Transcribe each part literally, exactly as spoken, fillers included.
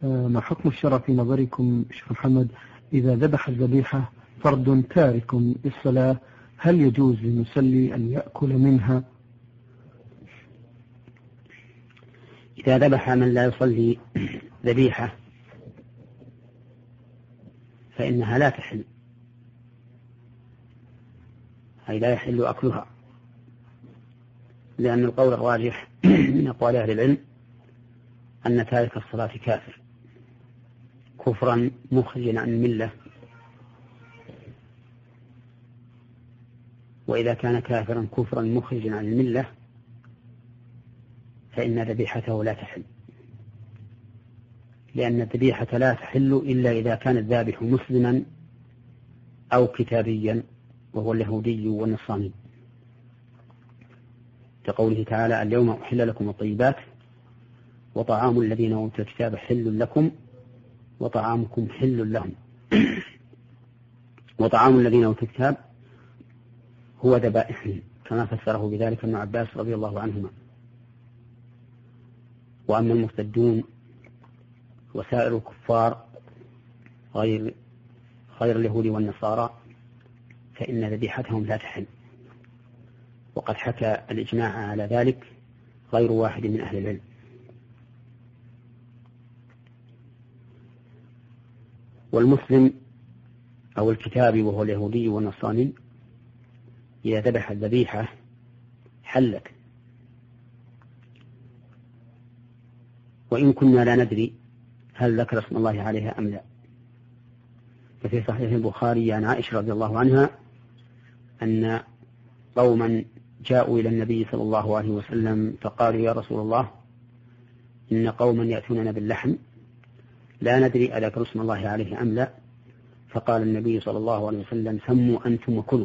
ما حكم الشرع في نظركم شيخ محمد إذا ذبح الذبيحة فرد تارك للصلاة، هل يجوز للمصلي أن يأكل منها؟ إذا ذبح من لا يصلي ذبيحة فإنها لا تحل، أي لا يحل أكلها، لأن القول الراجح من أقوال أهل العلم أن تارك الصلاة كافر كفرا مخرجا عن الملة، وإذا كان كافرا كفرا مخرجا عن الملة فإن ذبيحته لا تحل، لأن الذبيحة لا تحل إلا إذا كان الذابح مسلما أو كتابيا وهو اليهودي والنصراني، كقوله تعالى: اليوم أحل لكم الطيبات وطعام الذين أوتوا الكتاب حل لكم وطعامكم حل لهم. وطعام الذين أوتوا الكتاب هو ذبائحهم، كما فسره بذلك ابن عباس رضي الله عنهما. وأما المرتدون وسائر الكفار غير غير اليهود والنصارى فإن ذبيحتهم لا تحل، وقد حكى الإجماع على ذلك غير واحد من أهل العلم. والمسلم أو الكتابي وهو اليهودي والنصراني إذا ذبح الذبيحة حلت، وإن كنا لا ندري هل ذكر اسم الله عليها أم لا. ففي صحيح البخاري عن عائشة رضي الله عنها أن قوما جاءوا إلى النبي صلى الله عليه وسلم فقالوا: يا رسول الله، إن قوما يأتوننا باللحم لا ندري أذكر اسم الله عليه أم لا. فقال النبي صلى الله عليه وسلم: سموا أنتم وكلوا.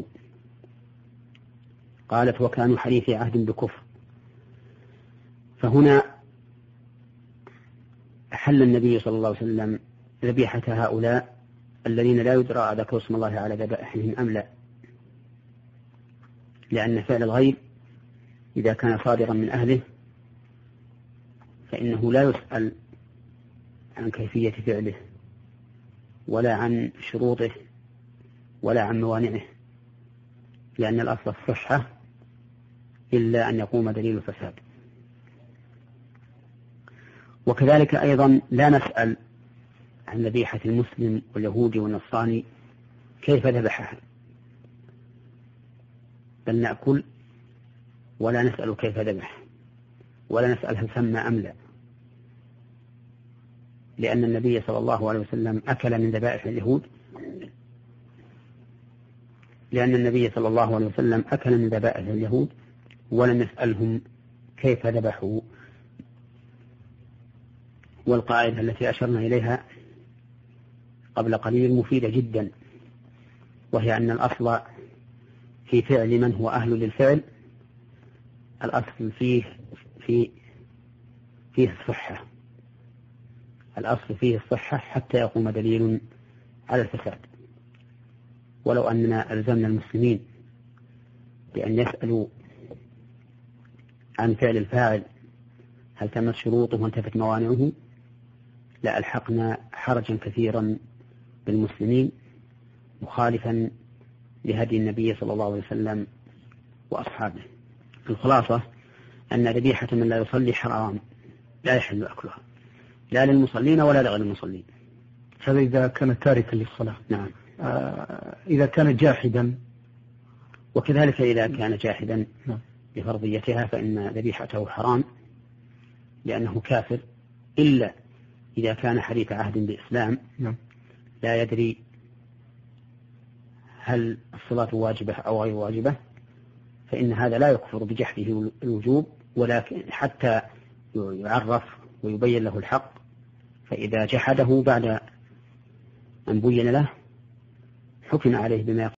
قالت: وكانوا حديث عهد بكفر. فهنا أحل النبي صلى الله عليه وسلم ذبيحة هؤلاء الذين لا يدرى أذكر اسم الله على ذبائحهم أم لا، لأن فعل الغير إذا كان صادرا من أهله فإنه لا يسأل عن كيفية فعله ولا عن شروطه ولا عن موانعه، لأن الأصل الصحة إلا أن يقوم دليل الفساد. وكذلك أيضا لا نسأل عن ذبيحة المسلم واليهودي والنصراني كيف ذبحها، بل نأكل ولا نسأل كيف ذبح، ولا نسأل هل سمى أم لا، لأن النبي صلى الله عليه وسلم أكل من ذبائح اليهود لأن النبي صلى الله عليه وسلم أكل من ذبائح اليهود ولم يسألهم كيف ذبحوا. والقاعدة التي أشرنا إليها قبل قليل مفيدة جدا، وهي أن الأصل في فعل من هو أهل للفعل الأصل فيه في فيه الصحة، الأصل فيه الصحة حتى يقوم دليل على الفساد. ولو أننا ألزمنا المسلمين بأن يسألوا عن فعل الفاعل هل تمت شروطه وانتفت موانعه لألحقنا حرجا كثيرا بالمسلمين مخالفا لهدي النبي صلى الله عليه وسلم وأصحابه. الخلاصة أن ذبيحة من لا يصلي حرام لا يحل أكلها لا للمصلين ولا لغير المصلين. هذا إذا كان تاركا للصلاة. نعم. آه إذا كان جاحدا، وكذلك إذا كان جاحدا نعم. بفرضيتها فإن ذبيحته حرام لأنه كافر، إلا إذا كان حديث عهد بإسلام نعم. لا يدري هل الصلاة واجبة أو غير واجبة، فإن هذا لا يكفر بجحده الوجوب، ولكن حتى يعرف ويبين له الحق، فإذا جحده بعد أن بين له حكم عليه بما